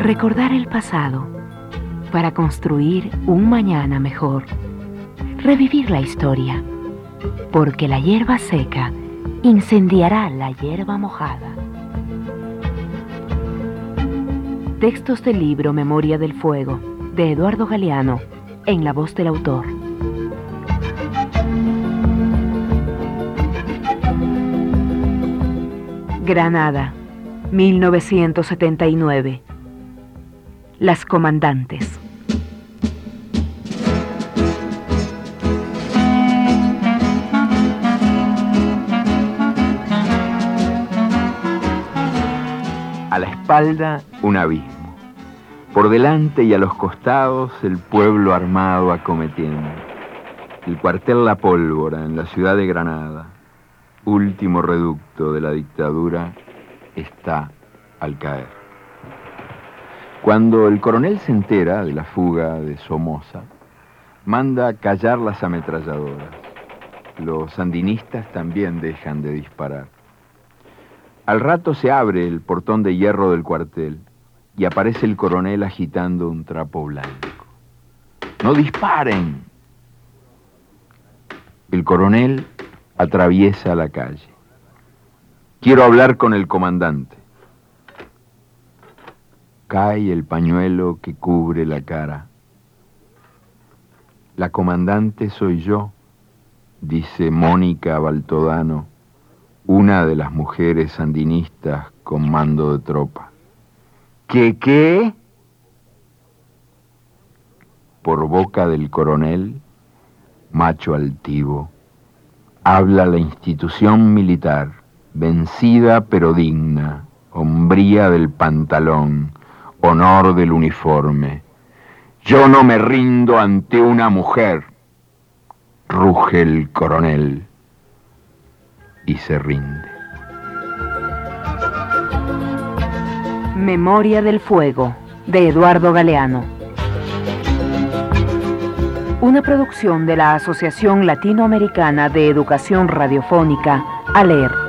Recordar el pasado para construir un mañana mejor. Revivir la historia, porque la hierba seca incendiará la hierba mojada. Textos del libro Memoria del Fuego, de Eduardo Galeano, en la voz del autor. Granada, 1979. Las comandantes. A la espalda, un abismo. Por delante y a los costados, el pueblo armado acometiendo. El cuartel La Pólvora, en la ciudad de Granada, último reducto de la dictadura, está al caer. Cuando el coronel se entera de la fuga de Somoza, manda callar las ametralladoras. Los sandinistas también dejan de disparar. Al rato se abre el portón de hierro del cuartel y aparece el coronel agitando un trapo blanco. ¡No disparen! El coronel atraviesa la calle. Quiero hablar con el comandante. Cae el pañuelo que cubre la cara. La comandante soy yo, dice Mónica Baltodano, una de las mujeres sandinistas con mando de tropa. ¿Qué? Por boca del coronel, macho altivo, habla la institución militar, vencida pero digna, hombría del pantalón, honor del uniforme. Yo no me rindo ante una mujer, ruge el coronel y se rinde. Memoria del Fuego, de Eduardo Galeano. Una producción de la Asociación Latinoamericana de Educación Radiofónica, ALER.